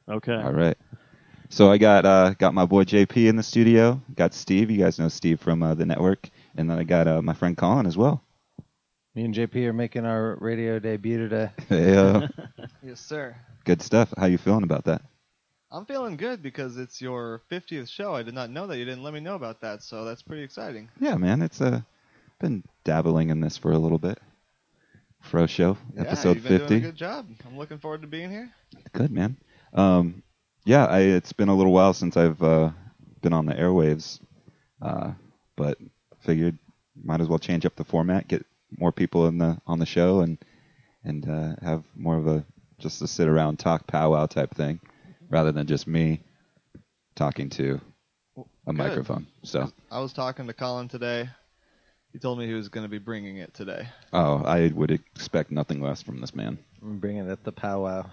Okay. All right. So I got my boy JP in the studio. Got Steve. You guys know Steve from the network, and then I got my friend Colin as well. Me and JP are making our radio debut today. Hey, Yes, sir. good stuff. How you feeling about that? I'm feeling good because it's your 50th show. I did not know that. You didn't let me know about that, so that's pretty exciting. Yeah, man. It's been dabbling in this for a little bit. Fro Show, Yeah, episode you've been 50. doing a good job. I'm looking forward to being here. Good, man. Yeah, it's been a little while since I've been on the airwaves, but figured might as well change up the format, get more people on the show, and have more of a just a sit around talk powwow type thing, rather than just me talking to a Good. microphone. So, I was talking to Colin today. He told me he was going to be bringing it today. I would expect nothing less from this man. I'm bringing it the powwow.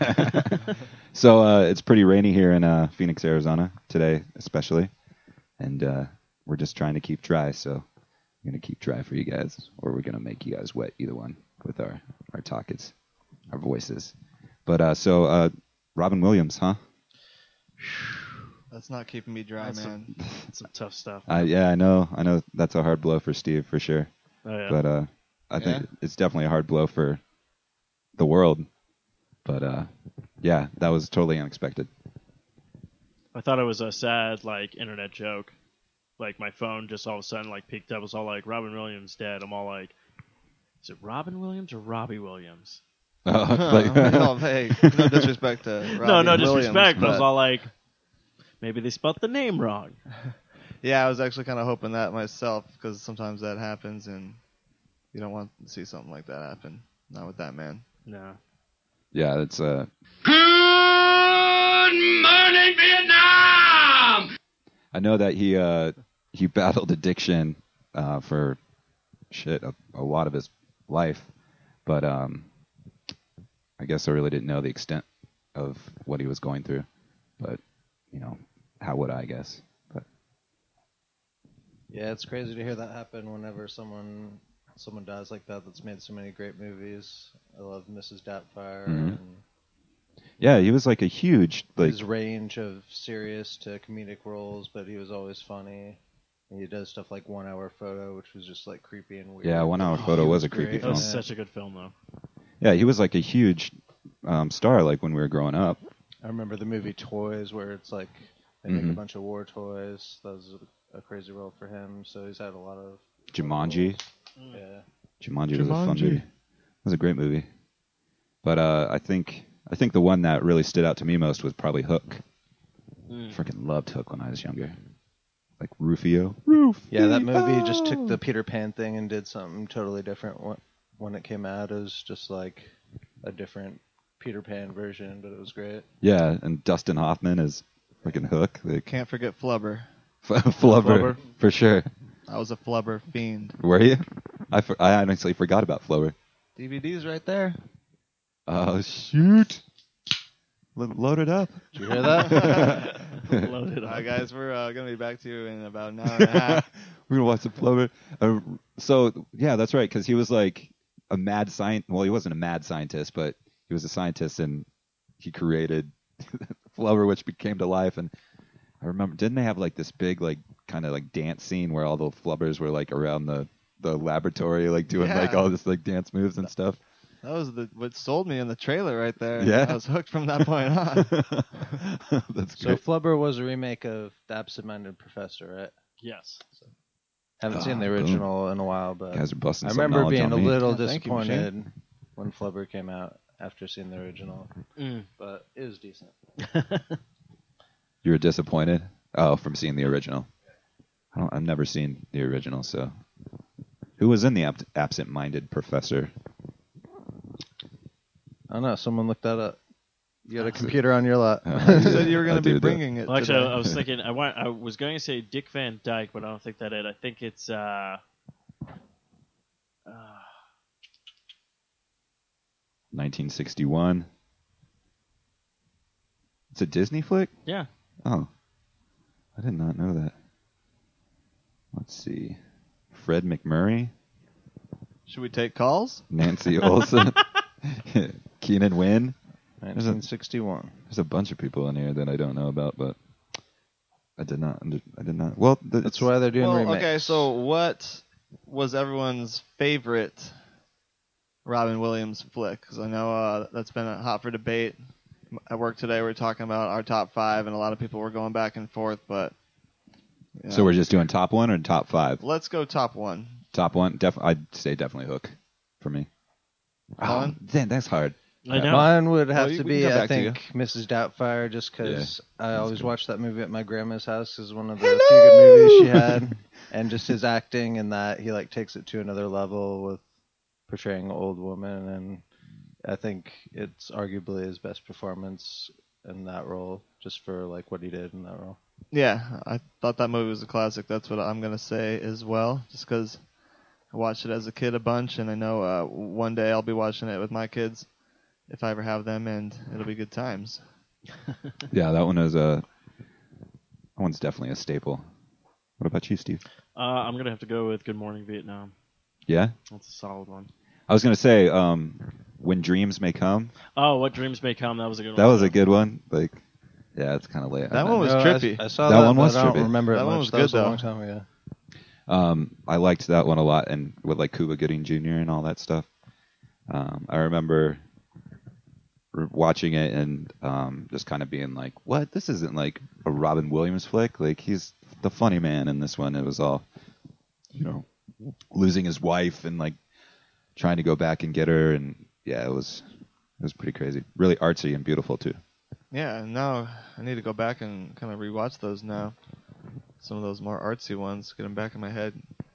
So it's pretty rainy here in Phoenix, Arizona today, especially, and we're just trying to keep dry. So we're gonna keep dry for you guys, or we're gonna make you guys wet. Either one with our talkets, our voices. But so Robin Williams, huh? That's not keeping me dry, That's man. Some tough stuff. Yeah, I know that's a hard blow for Steve for sure. Oh yeah. But I think it's definitely a hard blow for the world. But yeah, that was totally unexpected. I thought it was a sad internet joke. Like my phone just all of a sudden picked up. It was all like Robin Williams dead. I'm all like, is it Robin Williams or Robbie Williams? No, hey, no disrespect to Robbie No Williams, disrespect, but I was but all like, maybe they spelled the name wrong. yeah, I was actually kind of hoping that myself because sometimes that happens and you don't want to see something like that happen. Not with that man. No. Yeah, it's Good morning, Vietnam! I know that he battled addiction for a lot of his life, but I guess I really didn't know the extent of what he was going through. But how would I guess? But Yeah, it's crazy to hear that happen whenever someone dies like that that's made so many great movies. I love Mrs. Doubtfire and yeah, he was like a huge his range of serious to comedic roles, but he was always funny. And he does stuff like 1 Hour Photo, which was just like creepy and weird. Yeah, 1 Hour He Photo was a creepy great That in was film. such a good film though. Yeah, he was like a huge star like when we were growing up. I remember the movie Toys, where it's like they make a bunch of war toys. That was a crazy role for him. So he's had a lot of Jumanji. Yeah. Jumanji was a fun movie. It was a great movie. But I think the one that really stood out to me most was probably Hook. Freaking loved Hook when I was younger. Like Rufio. Yeah, that movie just took the Peter Pan thing and did something totally different. When it came out, it was just like a different Peter Pan version, but it was great. Yeah, and Dustin Hoffman is freaking Hook. Like, Can't forget Flubber. Flubber, for sure. I was a Flubber fiend. Were you? I honestly forgot about Flubber. DVD's right there. Oh, shoot. Load it up. Did you hear that? Loaded All up. right, guys, we're going to be back to you in about an hour and a half. We're going to watch the Flubber. So, yeah, that's right, because he was like a mad scientist. Well, he wasn't a mad scientist, but he was a scientist, and he created Flubber, which came to life. And I remember, didn't they have like this big, like, kind of like dance scene where all the Flubbers were like around the laboratory, like doing like Yeah. all this like dance moves and stuff? That was what sold me in the trailer right there. Yeah. I was hooked from that point on. That's So great. Flubber was a remake of The Absent-Minded Professor, right? Yes. Haven't seen the original in a while, but Guys are busting I some remember knowledge being on a me. little Yeah, thank you, disappointed when Flubber came out after seeing the original, but it was decent. You were disappointed? Oh, from seeing the original. I've never seen the original, so. Who was in the Absent-Minded Professor? I don't know. Someone looked that up. You got a computer on your lap. You said you were going I to be do, though. bringing it Well, actually, today. I was thinking I was going to say Dick Van Dyke, but I don't think that it. I think it's 1961. It's a Disney flick? yeah. Oh. I did not know that. Let's see. Fred McMurray, Should we take calls? Nancy Olson, Keenan Wynn, 1961. There's a bunch of people in here that I don't know about, but I did not. Well, That's why they're doing remakes. Okay, so what was everyone's favorite Robin Williams flick? Because I know that's been hot for debate. At work today, we were talking about our top 5, and a lot of people were going back and forth. But So we're just doing top 1 or top 5? Let's go top 1. Top 1, I'd say definitely Hook for me. Colin? Damn, that's hard. I know. Mine would have Well, to we can be, come I back to think, Mrs. Doubtfire, just because I always good. watched that movie at my grandma's house. Is one of the few good movies she had, and just his acting in that, he like takes it to another level with portraying an old woman, and I think it's arguably his best performance in that role, just for like what he did in that role. Yeah, I thought that movie was a classic. That's what I'm going to say as well, just because I watched it as a kid a bunch, and I know one day I'll be watching it with my kids if I ever have them, and it'll be good times. Yeah, that one's definitely a staple. What about you, Steve? I'm going to have to go with Good Morning Vietnam. Yeah? That's a solid one. I was going to say, When Dreams May Come. Oh, What Dreams May Come. That was a good one. That was a good one. Like, yeah, it's kind of late. That one was trippy. I saw That that one but was I don't trippy. remember it That much. one was That good, was a long though. time ago. I liked that one a lot, and with like Cuba Gooding Jr. and all that stuff. I remember watching it and just kind of being like, "What? This isn't like a Robin Williams flick. Like he's the funny man in this one." It was all, losing his wife and like trying to go back and get her, and yeah, it was pretty crazy. Really artsy and beautiful too. Yeah, now I need to go back and kind of rewatch those now. Some of those more artsy ones, get them back in my head.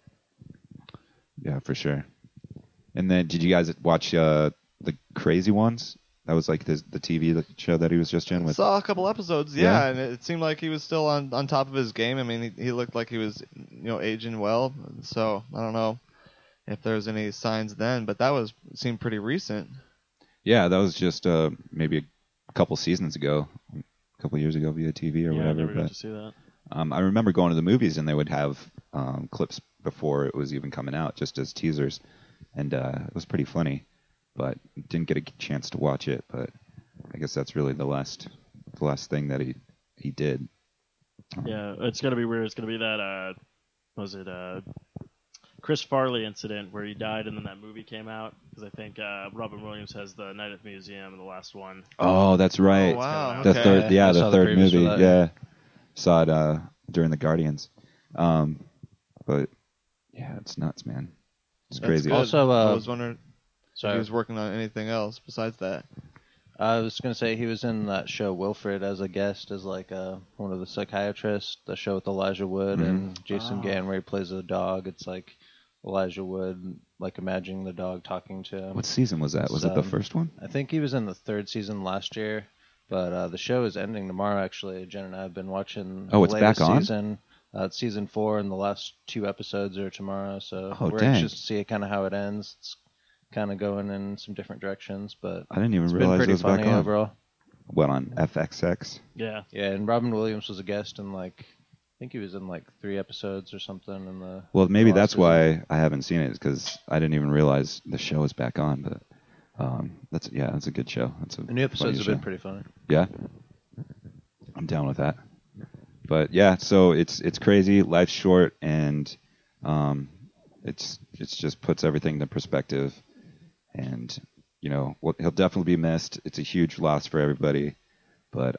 Yeah, for sure. And then, did you guys watch the Crazy Ones? That was like the TV show that he was just in with. Saw a couple episodes, Yeah? and it seemed like he was still on top of his game. I mean, he looked like he was, aging well. So I don't know if there's any signs then, but that seemed pretty recent. Yeah, that was just maybe a couple seasons ago, a couple years ago via TV or I whatever. never got But to see that. I remember going to the movies and they would have clips before it was even coming out, just as teasers, and it was pretty funny. But didn't get a chance to watch it. But I guess that's really the last thing that he did. Yeah, it's gonna be weird. It's gonna be that was it Chris Farley incident where he died and then that movie came out because I think Robin Williams has the Night at the Museum, the last one. Oh, that's right. Oh, wow. The Okay. third, I the saw the third previews for movie. that. Yeah, saw it during the Guardians. But yeah, it's nuts, man. It's That's crazy. good. Also, I was wondering if Sorry. he was working on anything else besides that. I was going to say he was in that show Wilfred as a guest, as like one of the psychiatrists, the show with Elijah Wood and Jason Gann where he plays a dog. It's like Elijah Wood, like imagining the dog talking to him. What season was that? Was it the first one? I think he was in the third season last year, but the show is ending tomorrow, actually. Jen and I have been watching Oh, the it's latest back on? season. It's season 4, and the last 2 episodes are tomorrow, so Oh, we're dang. anxious to see kind of how it ends. It's kind of going in some different directions, but I didn't even it's been realize pretty it was back funny on. overall. What, on FXX? Yeah. Yeah, and Robin Williams was a guest in I think he was in 3 episodes or something in the. Well, maybe the last that's season. why I haven't seen it, because I didn't even realize the show is back on. But that's a good show. The new episodes have funny been show. pretty funny. Yeah, I'm down with that. But yeah, so it's crazy. Life's short, and it's just puts everything into perspective. And he'll definitely be missed. It's a huge loss for everybody. But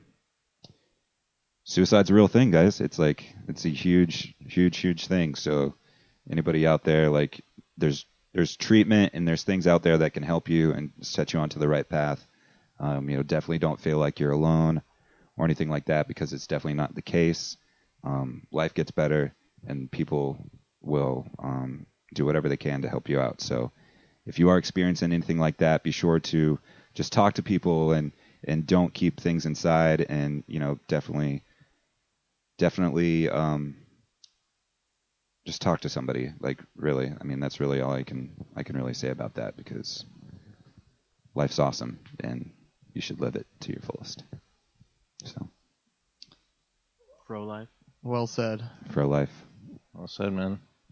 suicide's a real thing, guys. It's a huge, huge, huge thing. So anybody out there, there's treatment and there's things out there that can help you and set you onto the right path. Definitely don't feel like you're alone or anything like that, because it's definitely not the case. Life gets better, and people will do whatever they can to help you out. So if you are experiencing anything like that, be sure to just talk to people and don't keep things inside, and definitely just talk to somebody. Really, I mean, that's really all I can really say about that, because life's awesome and you should live it to your fullest. So, Pro life. Well said. for life. Well said, man.